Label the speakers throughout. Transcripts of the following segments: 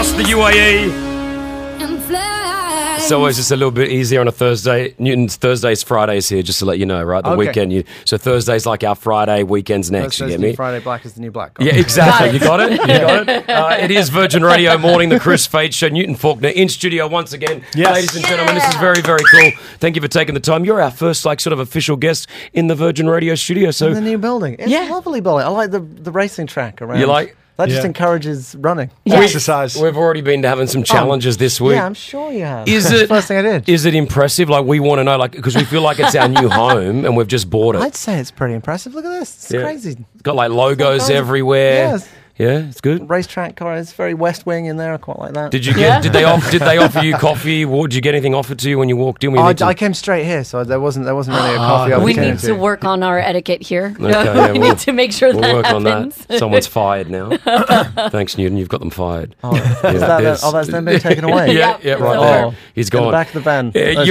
Speaker 1: across the UAE. It's always just a little bit easier on a Thursday. Newton's Thursdays, Fridays here, just to let you know, right? The weekend. So Thursday's like our Friday, weekends next.
Speaker 2: Thursday's
Speaker 1: you get me?
Speaker 2: Friday, black is the new black.
Speaker 1: Yeah, exactly. You got it? You got it? It is Virgin Radio Morning, the Chris Fade Show. Newton Faulkner in studio once again.
Speaker 3: Yes.
Speaker 1: Ladies and gentlemen, this is very, very cool. Thank you for taking the time. You're our first, like, sort of official guest in the Virgin Radio studio. So
Speaker 2: In the new building. It's a lovely building. I like the racing track around.
Speaker 1: You like?
Speaker 2: That just encourages running.
Speaker 3: Exercise.
Speaker 1: We've already been having some challenges this week.
Speaker 2: Yeah, I'm sure you have.
Speaker 1: Is
Speaker 2: That's
Speaker 1: it
Speaker 2: the first thing I did?
Speaker 1: Is it impressive? Like, we want to know, like, because we feel like it's our new home and we've just bought it.
Speaker 2: I'd say it's pretty impressive. Look at this. It's crazy.
Speaker 1: It's got like logos
Speaker 2: kinds of-
Speaker 1: everywhere.
Speaker 2: Yes.
Speaker 1: Yeah, it's good.
Speaker 2: Racetrack car. It's very West Wing in there. I quite like that.
Speaker 1: Did you get? Did they offer you coffee? Or did you get anything offered to you when you walked in?
Speaker 2: I came straight here, so there wasn't really a coffee.
Speaker 4: We need to work on our etiquette here.
Speaker 1: Okay,
Speaker 4: we need to make sure
Speaker 1: we'll
Speaker 4: that
Speaker 1: work
Speaker 4: happens.
Speaker 1: on that. Someone's fired now. Thanks, Newton. You've got them fired.
Speaker 2: That's then been taken away.
Speaker 1: Yeah, right there. He's gone.
Speaker 2: In the back of the van.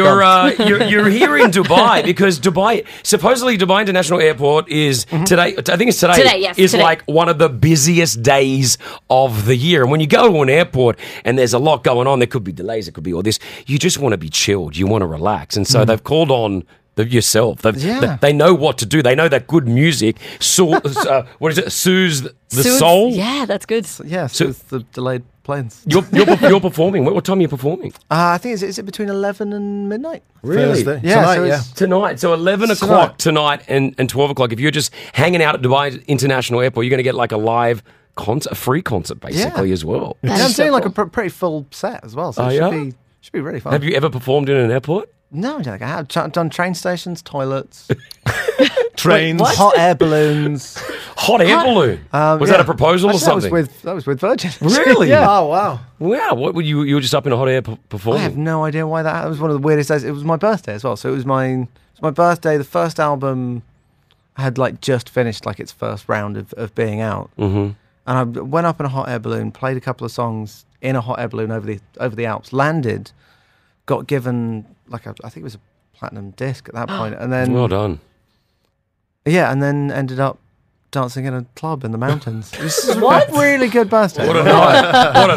Speaker 1: You're here in Dubai because supposedly Dubai International Airport is today. I think it's today.
Speaker 4: Today, yes,
Speaker 1: is
Speaker 4: today.
Speaker 1: like one of the busiest days of the year. And when you go to an airport and there's a lot going on, there could be delays, it could be all this. You just want to be chilled. You want to relax, and so they've called on yourself. They know what to do. They know that good music, what is it? Soothes the soul.
Speaker 4: Yeah, that's good.
Speaker 2: Yeah, so it's the delayed planes.
Speaker 1: You're performing. What time are you performing?
Speaker 2: I think is it between 11 and midnight?
Speaker 3: Thursday.
Speaker 2: Yeah,
Speaker 3: Tonight,
Speaker 2: so
Speaker 3: yeah.
Speaker 2: it's-
Speaker 1: Tonight, so 11 o'clock tonight and 12 o'clock. If you're just hanging out at Dubai International Airport, you're going to get like a live concert, a free concert basically as well.
Speaker 2: And I'm doing like a pretty full set as well, so it should be really fun.
Speaker 1: Have you ever performed in an airport?
Speaker 2: No, Jack, I have done train stations, toilets,
Speaker 3: Trains.
Speaker 2: hot air balloons.
Speaker 1: Hot air balloon. Was that a proposal or something?
Speaker 2: That was with Virgin.
Speaker 1: Really?
Speaker 2: Yeah.
Speaker 3: Oh, wow.
Speaker 1: Wow. What were you were just up in a hot air performing?
Speaker 2: I have no idea why that was one of the weirdest days. It was my birthday as well, so it was my birthday. The first album had like just finished like its first round of being out, and I went up in a hot air balloon, played a couple of songs in a hot air balloon over the Alps, landed, got given like I think it was a platinum disc at that point, and then
Speaker 1: Well done.
Speaker 2: yeah, and then ended up dancing in a club in the mountains. This is a really good birthday.
Speaker 1: What a night. What a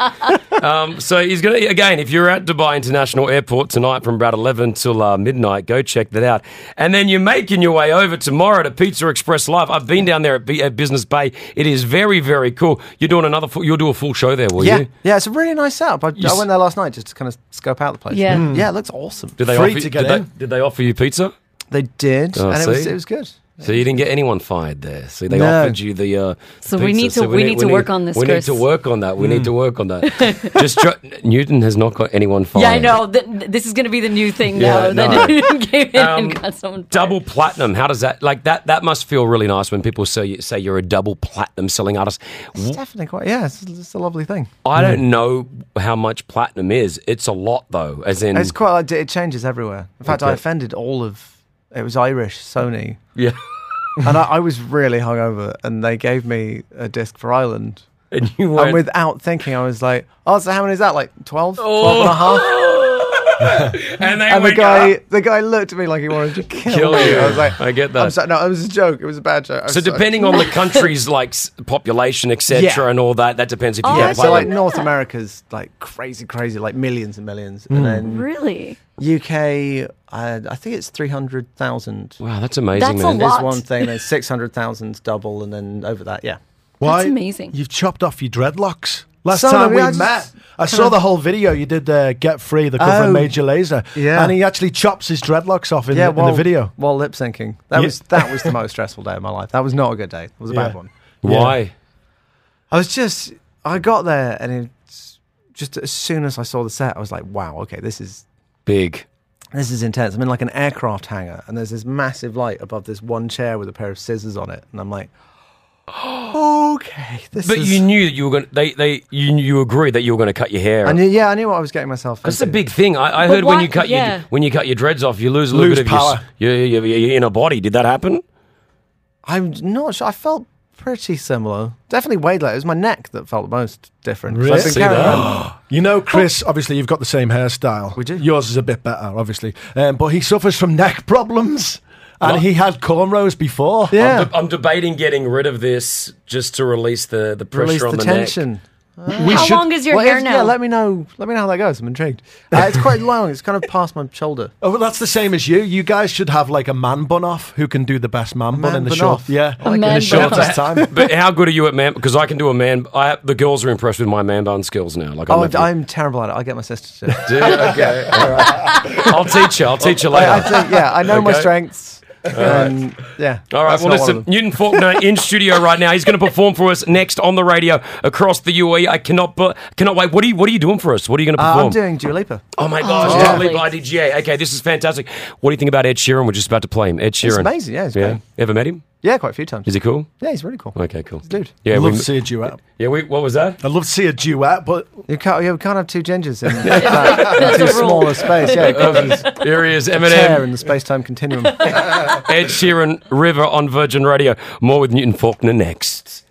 Speaker 1: night. So he's going to, again, if you're at Dubai International Airport tonight from about 11 till midnight, go check that out. And then you're making your way over tomorrow to Pizza Express Live. I've been down there at Business Bay. It is very, very cool. You're doing you'll do a full show there, will you?
Speaker 2: Yeah, it's a really nice setup. I went there last night just to kind of scope out the place.
Speaker 4: Yeah.
Speaker 2: Yeah, it looks awesome.
Speaker 1: Did they did they offer you pizza?
Speaker 2: They did,
Speaker 1: Oh,
Speaker 2: and
Speaker 1: see?
Speaker 2: it was good.
Speaker 1: So you didn't get anyone fired there. See, they
Speaker 2: No.
Speaker 1: offered you the.
Speaker 4: So
Speaker 1: pizza.
Speaker 4: we need to work on this,
Speaker 1: We need
Speaker 4: Chris.
Speaker 1: to work on that. We need to work on that. Newton has not got anyone fired.
Speaker 4: Yeah, I know. This is going to be the new thing
Speaker 1: Yeah,
Speaker 4: now.
Speaker 1: no.
Speaker 4: That you came in and got someone fired.
Speaker 1: Double platinum. How does that like that? That must feel really nice when people say you're a double platinum selling artist.
Speaker 2: It's definitely quite. Yeah, it's a lovely thing.
Speaker 1: I don't know how much platinum is. It's a lot though. As in,
Speaker 2: It's quite. Like, it changes everywhere. In fact, I
Speaker 1: Okay.
Speaker 2: offended all of. It was Irish Sony,
Speaker 1: yeah.
Speaker 2: and I was really hungover, and they gave me a disc for Ireland.
Speaker 1: And you
Speaker 2: And
Speaker 1: went.
Speaker 2: without thinking, I was like, "Oh, so how many is that? Like 12, 12 and a half?"
Speaker 1: and they
Speaker 2: And
Speaker 1: went,
Speaker 2: the guy looked at me like he wanted to kill
Speaker 1: Kill
Speaker 2: me.
Speaker 1: you.
Speaker 2: I was like,
Speaker 1: I get that.
Speaker 2: I'm sorry, no, it was a joke. It was a bad joke.
Speaker 1: So depending on the country's like population, etc.,
Speaker 2: Yeah.
Speaker 1: and all that, that depends if you
Speaker 2: yeah,
Speaker 1: get
Speaker 2: so like
Speaker 1: platinum.
Speaker 2: North America's like crazy, like millions and millions, and then
Speaker 4: Really?
Speaker 2: UK, I think it's 300,000.
Speaker 1: Wow, that's amazing,
Speaker 4: That's a
Speaker 1: man.
Speaker 4: lot.
Speaker 2: There's one thing. There's 600,000 double, and then over that, yeah.
Speaker 3: Why?
Speaker 4: That's amazing.
Speaker 3: You've chopped off your dreadlocks. Last
Speaker 2: Some of
Speaker 3: time
Speaker 2: them,
Speaker 3: we
Speaker 2: yeah, I just
Speaker 3: met, I
Speaker 2: kind
Speaker 3: saw
Speaker 2: of-
Speaker 3: the whole video you did. Get Free, the cover of
Speaker 2: Oh,
Speaker 3: Major Lazer,
Speaker 2: yeah.
Speaker 3: and he actually chops his dreadlocks off in the video.
Speaker 2: while lip syncing. That was the most stressful day of my life. That was not a good day. It was a bad
Speaker 3: Yeah.
Speaker 2: one.
Speaker 1: Why?
Speaker 2: I got there, and it's just as soon as I saw the set, I was like, wow, okay, this is
Speaker 1: Big.
Speaker 2: intense. I'm in like an aircraft hangar, and there's this massive light above this one chair with a pair of scissors on it, and I'm like, okay, this
Speaker 1: But
Speaker 2: is.
Speaker 1: you knew that you were going. You agreed that you were going to cut your hair.
Speaker 2: I knew what I was getting myself into.
Speaker 1: That's a big thing. I
Speaker 4: But
Speaker 1: heard when
Speaker 4: why-
Speaker 1: you cut
Speaker 4: yeah.
Speaker 1: when you cut your dreads off, you lose a little
Speaker 3: Lose
Speaker 1: bit of
Speaker 3: power.
Speaker 1: your inner body. Did that happen?
Speaker 2: I'm not sure. I felt pretty similar. Definitely weighed less. It was my neck that felt the most different. 'Cause
Speaker 3: Really?
Speaker 2: I've been
Speaker 1: See
Speaker 2: carrying
Speaker 1: that?
Speaker 2: around-
Speaker 3: You know, Chris, obviously you've got the same hairstyle.
Speaker 2: We do.
Speaker 3: Yours is a bit better, obviously. But he suffers from neck problems. And
Speaker 1: What?
Speaker 3: he had cornrows before.
Speaker 2: Yeah.
Speaker 1: I'm debating getting rid of this just to release the pressure
Speaker 2: Release
Speaker 1: on
Speaker 2: the
Speaker 1: the
Speaker 2: tension.
Speaker 1: neck.
Speaker 4: How long is your hair now?
Speaker 2: Yeah, let me know. Let me know how that goes. I'm intrigued. It's quite long. It's kind of past my shoulder.
Speaker 3: Oh, well, that's the same as you. You guys should have like a man bun off. Who can do the best man bun in the
Speaker 2: bun
Speaker 3: short?
Speaker 2: off.
Speaker 3: Yeah,
Speaker 4: A
Speaker 3: in
Speaker 4: man
Speaker 3: the
Speaker 4: bun
Speaker 3: shortest
Speaker 4: off.
Speaker 3: time.
Speaker 1: But how good are you at man? Because I can do a man. The girls are impressed with my man bun skills now. Like,
Speaker 2: I'm terrible at it. I'll get my sister to do it.
Speaker 1: Dude, okay, all right. I'll teach you. I'll teach you later.
Speaker 2: I know my
Speaker 1: Okay.
Speaker 2: strengths. And, yeah.
Speaker 1: All right,
Speaker 2: that's
Speaker 1: well,
Speaker 2: not one
Speaker 1: listen,
Speaker 2: of them.
Speaker 1: Newton Faulkner in studio right now. He's going to perform for us next on the radio across the UE. I cannot wait. What are you doing for us? What are you going to perform?
Speaker 2: I'm doing Dua Lipa.
Speaker 1: Oh my gosh,
Speaker 4: Oh,
Speaker 1: Dua Lipa
Speaker 4: lovely.
Speaker 1: IDGA. Okay, this is fantastic. What do you think about Ed Sheeran? We're just about to play him. Ed Sheeran.
Speaker 2: It's amazing. Yeah, it's
Speaker 1: Yeah.
Speaker 2: great.
Speaker 1: Ever met him?
Speaker 2: Yeah, quite a few times.
Speaker 1: Is he cool?
Speaker 2: Yeah, he's really cool.
Speaker 1: Okay, cool.
Speaker 2: Dude.
Speaker 1: Yeah,
Speaker 3: I'd love
Speaker 1: we,
Speaker 3: to see a duet.
Speaker 1: what was that?
Speaker 3: I'd love to see a duet, but
Speaker 2: We can't have two gingers in too
Speaker 4: a rule.
Speaker 2: small a space. Yeah, it causes
Speaker 1: Here he is,
Speaker 2: tear
Speaker 1: Eminem,
Speaker 2: in the space-time continuum.
Speaker 1: Ed Sheeran, River on Virgin Radio. More with Newton Faulkner next.